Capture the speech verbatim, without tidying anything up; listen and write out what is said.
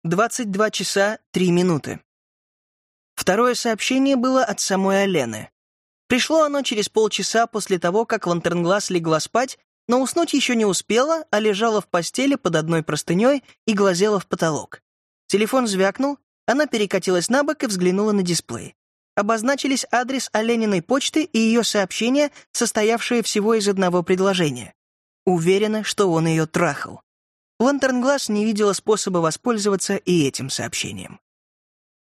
двадцать два часа три минуты. Второе сообщение было от самой Алены. Пришло оно через полчаса после того, как Лантернглас легла спать, но уснуть еще не успела, а лежала в постели под одной простыней и глазела в потолок. Телефон звякнул, она перекатилась на бок и взглянула на дисплей. Обозначились адрес Олениной почты и ее сообщение, состоявшее всего из одного предложения. Уверена, что он ее трахал. Лантернглас не видела способа воспользоваться и этим сообщением.